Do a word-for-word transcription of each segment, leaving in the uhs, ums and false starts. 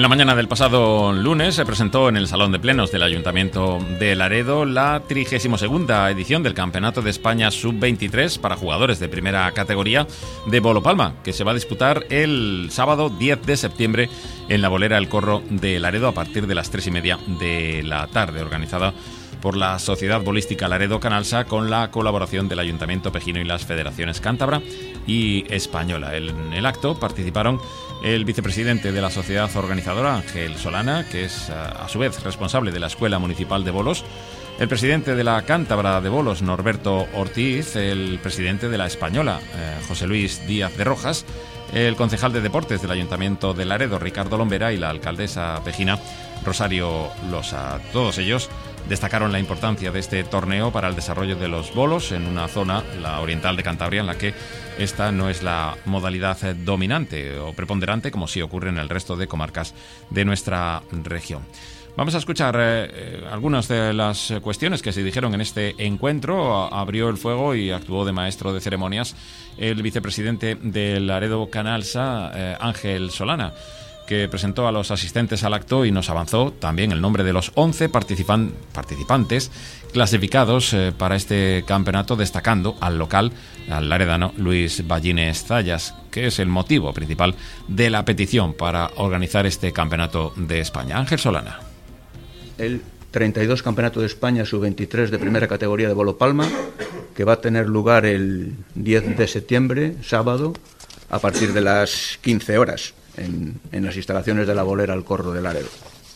En la mañana del pasado lunes se presentó en el Salón de Plenos del Ayuntamiento de Laredo la trigésima segunda edición del Campeonato de España sub veintitrés para jugadores de primera categoría de Bolo Palma, que se va a disputar el sábado diez de septiembre en la bolera El Corro de Laredo a partir de las tres y media de la tarde, organizada por la Sociedad Bolística Laredo Canalsa con la colaboración del Ayuntamiento Pejino y las Federaciones Cántabra y Española. En el acto participaron el vicepresidente de la sociedad organizadora, Ángel Solana, que es a su vez responsable de la Escuela Municipal de Bolos, el presidente de la Cántabra de Bolos, Norberto Ortiz, el presidente de la Española, eh, José Luis Díaz de Rojas, el concejal de Deportes del Ayuntamiento de Laredo, Ricardo Lombera, y la alcaldesa pejina, Rosario Losa. Todos ellos destacaron la importancia de este torneo para el desarrollo de los bolos en una zona, la oriental de Cantabria, en la que esta no es la modalidad dominante o preponderante como sí ocurre en el resto de comarcas de nuestra región. Vamos a escuchar eh, algunas de las cuestiones que se dijeron en este encuentro. Abrió el fuego y actuó de maestro de ceremonias el vicepresidente del Laredo Canalsa, eh, Ángel Solana, que presentó a los asistentes al acto y nos avanzó también el nombre de los once participan- participantes clasificados eh, para este campeonato, destacando al local, al laredano Luis Ballines Zayas, que es el motivo principal de la petición para organizar este campeonato de España. Ángel Solana. El treinta y dos Campeonato de España sub veintitrés de primera categoría de Bolo Palma, que va a tener lugar el diez de septiembre, sábado, a partir de las quince horas. En, en las instalaciones de la bolera El Corro de Laredo.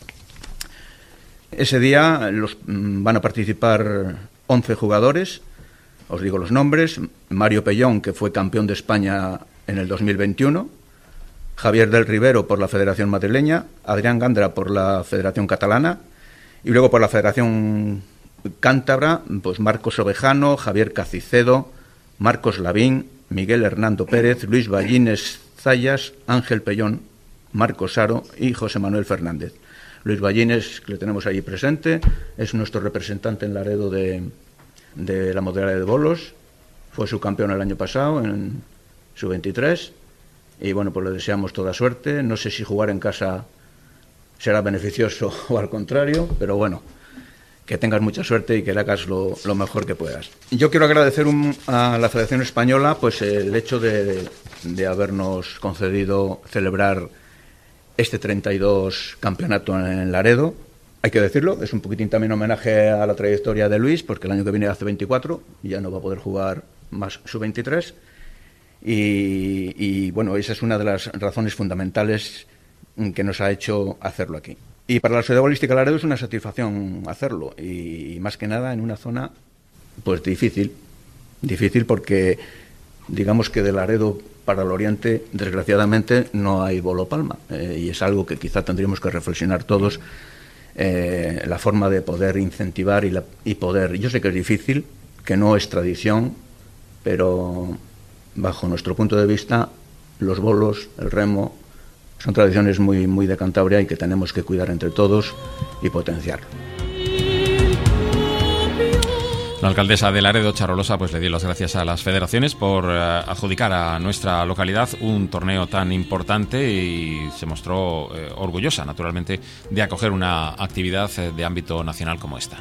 Ese día los, van a participar once jugadores, os digo los nombres: Mario Pellón, que fue campeón de España en el dos mil veintiuno, Javier del Rivero por la Federación Madrileña, Adrián Gandra por la Federación Catalana, y luego por la Federación Cántabra, pues Marcos Ovejano, Javier Cacicedo, Marcos Lavín, Miguel Hernando Pérez, Luis Ballines Zayas, Ángel Pellón, Marcos Saro y José Manuel Fernández. Luis Ballines, que le tenemos ahí presente, es nuestro representante en Laredo de, de la modalidad de bolos, fue subcampeón el año pasado en sub veintitrés, y bueno, pues le deseamos toda suerte. No sé si jugar en casa será beneficioso o al contrario, pero bueno, que tengas mucha suerte y que le hagas lo, lo mejor que puedas. Yo quiero agradecer un, a la Federación Española pues el hecho de, de, de habernos concedido celebrar este treinta y dos campeonato en Laredo. Hay que decirlo, es un poquitín también homenaje a la trayectoria de Luis, porque el año que viene hace veinticuatro y ya no va a poder jugar más sub veintitrés. Y, y bueno, esa es una de las razones fundamentales que nos ha hecho hacerlo aquí. Y para la Sociedad Bolística Laredo es una satisfacción hacerlo, y más que nada en una zona pues difícil, difícil porque digamos que de Laredo para el oriente desgraciadamente no hay Bolo Palma, eh, y es algo que quizá tendríamos que reflexionar todos, eh, la forma de poder incentivar y, la, y poder, yo sé que es difícil, que no es tradición, pero bajo nuestro punto de vista los bolos, el remo, son tradiciones muy, muy de Cantabria y que tenemos que cuidar entre todos y potenciar. La alcaldesa de Laredo, Charo Losa, pues le dio las gracias a las federaciones por eh, adjudicar a nuestra localidad un torneo tan importante y se mostró eh, orgullosa, naturalmente, de acoger una actividad eh, de ámbito nacional como esta.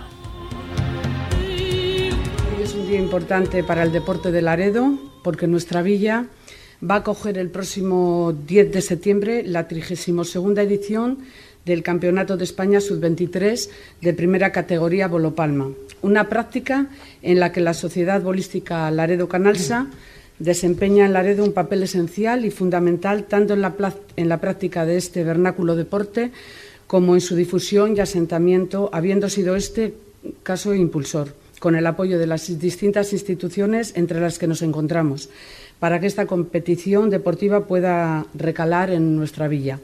Es un día importante para el deporte de Laredo porque nuestra villa va a acoger el próximo diez de septiembre la trigésima segunda edición del Campeonato de España sub veintitrés de primera categoría Bolo Palma, una práctica en la que la Sociedad Bolística Laredo Canalsa desempeña en Laredo un papel esencial y fundamental tanto en la, en la práctica de este vernáculo deporte como en su difusión y asentamiento, habiendo sido este caso impulsor, con el apoyo de las distintas instituciones entre las que nos encontramos, para que esta competición deportiva pueda recalar en nuestra villa.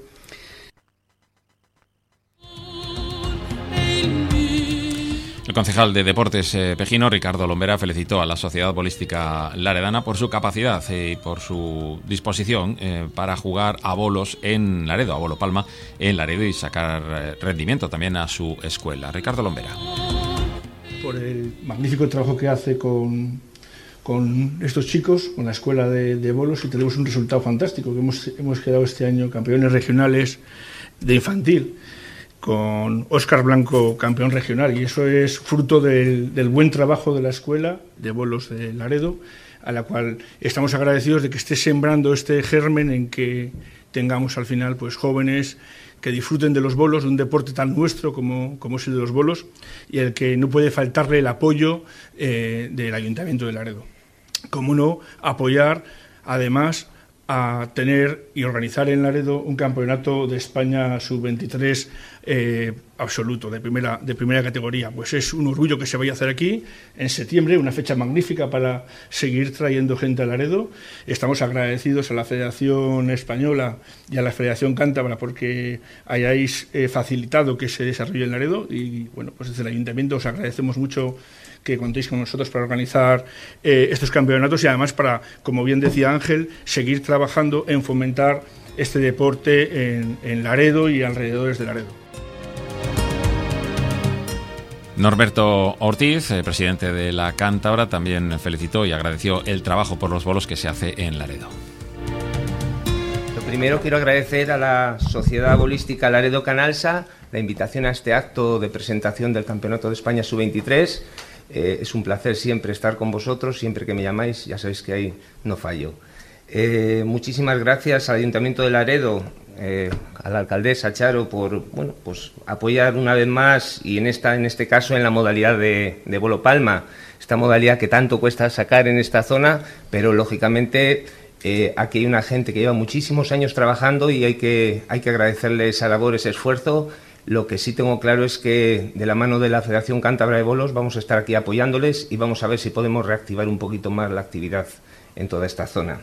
El concejal de Deportes eh, pejino, Ricardo Lombera, felicitó a la Sociedad Bolística Laredana por su capacidad y por su disposición eh, para jugar a bolos en Laredo, a Bolo Palma en Laredo, y sacar eh, rendimiento también a su escuela. Ricardo Lombera. Por el magnífico trabajo que hace con, con estos chicos, con la escuela de, de bolos, y tenemos un resultado fantástico, que hemos, hemos quedado este año campeones regionales de infantil, con Óscar Blanco, campeón regional, y eso es fruto del, del buen trabajo de la Escuela de Bolos de Laredo, a la cual estamos agradecidos de que esté sembrando este germen en que tengamos al final pues jóvenes que disfruten de los bolos, de un deporte tan nuestro como, como es el de los bolos, y al que no puede faltarle el apoyo eh, del Ayuntamiento de Laredo. Cómo no apoyar, además, a tener y organizar en Laredo un campeonato de España sub veintitrés eh, absoluto, de primera, de primera categoría. Pues es un orgullo que se vaya a hacer aquí en septiembre, una fecha magnífica para seguir trayendo gente a Laredo. Estamos agradecidos a la Federación Española y a la Federación Cántabra porque hayáis eh, facilitado que se desarrolle en Laredo, y bueno, pues desde el Ayuntamiento os agradecemos mucho que contéis con nosotros para organizar eh, estos campeonatos y además para, como bien decía Ángel, seguir trabajando en fomentar este deporte en, en Laredo y alrededores de Laredo. Norberto Ortiz, eh, presidente de la Cántabra, también felicitó y agradeció el trabajo por los bolos que se hace en Laredo. Lo primero, quiero agradecer a la Sociedad Bolística Laredo Canalsa la invitación a este acto de presentación del Campeonato de España sub veintitrés. Eh, es un placer siempre estar con vosotros, siempre que me llamáis, ya sabéis que ahí no fallo. Eh, muchísimas gracias al Ayuntamiento de Laredo, eh, a la alcaldesa Charo, por bueno, pues apoyar una vez más, y en esta en este caso en la modalidad de, de bolo palma, esta modalidad que tanto cuesta sacar en esta zona, pero lógicamente eh, aquí hay una gente que lleva muchísimos años trabajando y hay que, hay que agradecerle esa labor, ese esfuerzo. Lo que sí tengo claro es que de la mano de la Federación Cántabra de Bolos vamos a estar aquí apoyándoles y vamos a ver si podemos reactivar un poquito más la actividad en toda esta zona.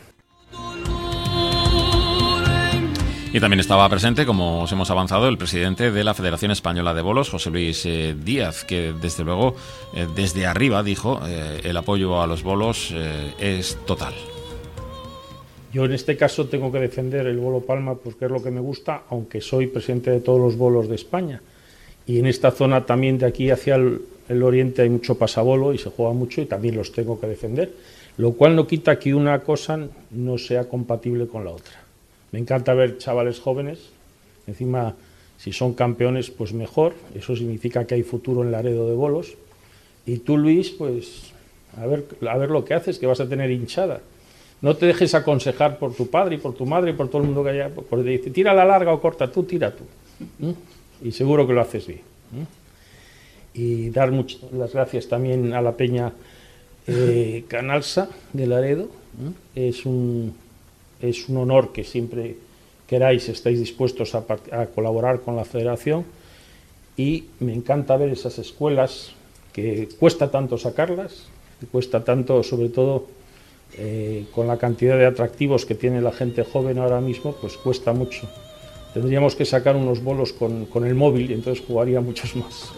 Y también estaba presente, como os hemos avanzado, el presidente de la Federación Española de Bolos, José Luis eh, Díaz, que desde luego, eh, desde arriba, dijo, eh, el apoyo a los bolos eh, es total. Yo en este caso tengo que defender el bolo palma porque es lo que me gusta, aunque soy presidente de todos los bolos de España. Y en esta zona también de aquí hacia el, el oriente hay mucho pasabolo y se juega mucho y también los tengo que defender. Lo cual no quita que una cosa no sea compatible con la otra. Me encanta ver chavales jóvenes, encima si son campeones pues mejor, eso significa que hay futuro en Laredo de bolos. Y tú, Luis, pues a ver, a ver lo que haces, que vas a tener hinchada. No te dejes aconsejar por tu padre y por tu madre y por todo el mundo que haya, porque te dice, tira la larga o corta, tú tira tú. ¿Mm? Y seguro que lo haces bien. ¿Mm? Y dar muchas las gracias también a la Peña eh, Canalsa de Laredo. ¿Mm? Es un, es un honor que siempre queráis, estáis dispuestos a, a colaborar con la Federación, y me encanta ver esas escuelas que cuesta tanto sacarlas, que cuesta tanto, sobre todo, Eh, con la cantidad de atractivos que tiene la gente joven ahora mismo, pues cuesta mucho. Tendríamos que sacar unos bolos con, con el móvil y entonces jugaría muchos más.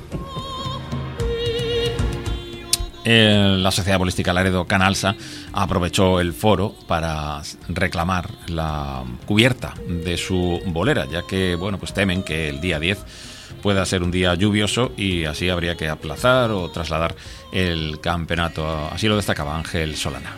Eh, la Sociedad Bolística Laredo Canalsa aprovechó el foro para reclamar la cubierta de su bolera, ya que bueno, pues temen que el día diez pueda ser un día lluvioso y así habría que aplazar o trasladar el campeonato. Así lo destacaba Ángel Solana.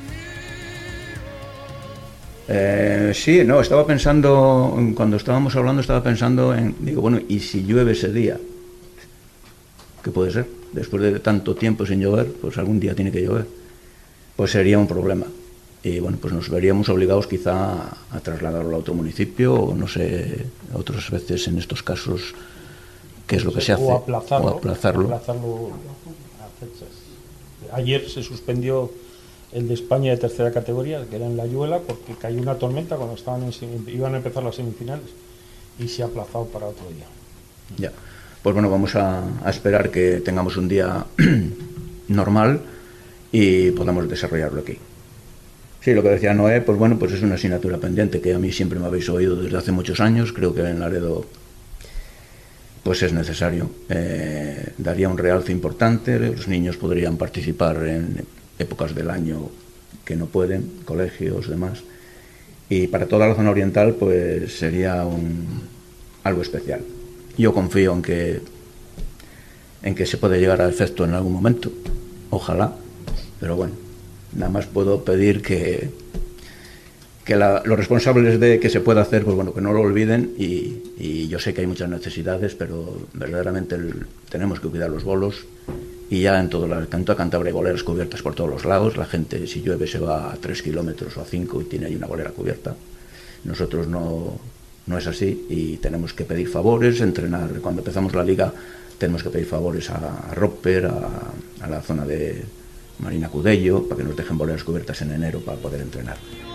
Eh, sí, no, estaba pensando, cuando estábamos hablando, estaba pensando en, digo, bueno, ¿y si llueve ese día? ¿Qué puede ser? Después de tanto tiempo sin llover, pues algún día tiene que llover. Pues sería un problema. Y bueno, pues nos veríamos obligados quizá a trasladarlo a otro municipio, o no sé, otras veces en estos casos, qué es lo que se hace. O aplazarlo. O aplazarlo. aplazarlo a fechas. Ayer se suspendió el de España de tercera categoría, que era en La Yuela, porque cayó una tormenta cuando estaban en, iban a empezar las semifinales, y se ha aplazado para otro día. Ya. Pues bueno, vamos a, a esperar que tengamos un día normal y podamos desarrollarlo aquí. Sí, lo que decía Noé, pues bueno, pues es una asignatura pendiente que a mí siempre me habéis oído desde hace muchos años. Creo que en Laredo pues es necesario. Eh, daría un realce importante. Los niños podrían participar en épocas del año que no pueden, colegios, demás. Y para toda la zona oriental pues sería un, algo especial. Yo confío en que en que se puede llegar a efecto en algún momento. Ojalá. Pero bueno, nada más puedo pedir que que la, los responsables de que se pueda hacer, pues bueno, que no lo olviden, y, y yo sé que hay muchas necesidades, pero verdaderamente el, tenemos que cuidar los bolos, y ya en todo el canto a Cantabria hay boleras cubiertas por todos los lados. La gente, si llueve, se va a tres kilómetros o a cinco y tiene ahí una bolera cubierta. Nosotros no, no es así, y tenemos que pedir favores, entrenar. Cuando empezamos la liga tenemos que pedir favores a, a Roper, a, a la zona de Marina Cudello, para que nos dejen boleras cubiertas en enero para poder entrenar.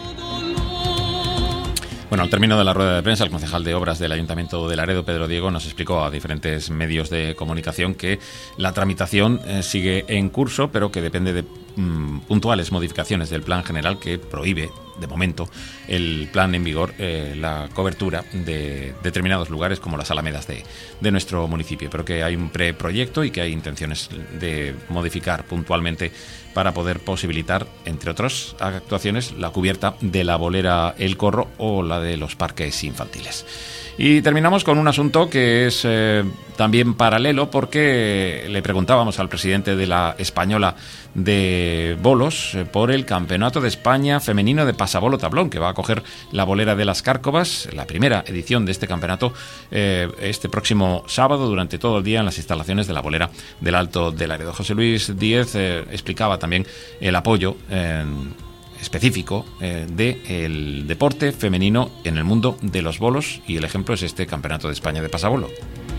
Bueno, al término de la rueda de prensa, el concejal de Obras del Ayuntamiento de Laredo, Pedro Diego, nos explicó a diferentes medios de comunicación que la tramitación eh, sigue en curso, pero que depende de mm, puntuales modificaciones del plan general que prohíbe, de momento, el plan en vigor, eh, la cobertura de determinados lugares como las alamedas de, de nuestro municipio, pero que hay un preproyecto y que hay intenciones de modificar puntualmente para poder posibilitar, entre otras actuaciones, la cubierta de la bolera El Corro o la de los parques infantiles. Y terminamos con un asunto que es eh, también paralelo, porque le preguntábamos al presidente de la Española de Bolos eh, por el Campeonato de España Femenino de Pasabolo Tablón, que va a acoger la bolera de las Cárcovas, la primera edición de este campeonato, eh, este próximo sábado durante todo el día en las instalaciones de la bolera del Alto de Laredo. José Luis Díez eh, explicaba también el apoyo eh, específico eh, del deporte femenino en el mundo de los bolos, y el ejemplo es este Campeonato de España de Pasabolo.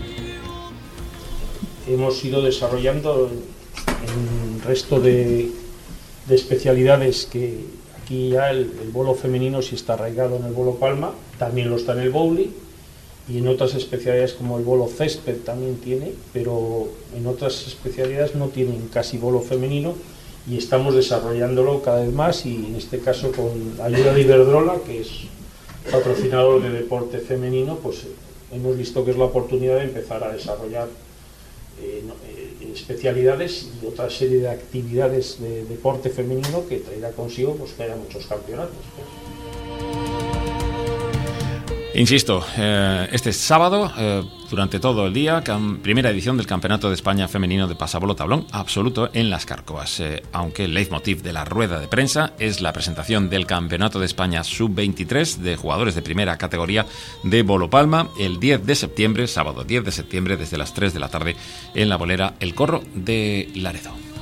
Hemos ido desarrollando el resto de, de especialidades, que aquí ya el, el bolo femenino sí está arraigado en el bolo palma, también lo está en el bowling, y en otras especialidades como el bolo césped también tiene, pero en otras especialidades no tienen casi bolo femenino, y estamos desarrollándolo cada vez más, y en este caso con ayuda de Iberdrola, que es patrocinador de deporte femenino, pues eh, hemos visto que es la oportunidad de empezar a desarrollar eh, no, eh, especialidades y otra serie de actividades de deporte femenino que traerá consigo pues que haya muchos campeonatos. Pues. Insisto, eh, este sábado, eh, durante todo el día, cam- primera edición del Campeonato de España Femenino de Pasabolo Tablón absoluto en las Cárcovas. Eh, aunque el leitmotiv de la rueda de prensa es la presentación del Campeonato de España sub veintitrés de jugadores de primera categoría de bolo palma el diez de septiembre, sábado diez de septiembre, desde las tres de la tarde en la bolera El Corro de Laredo.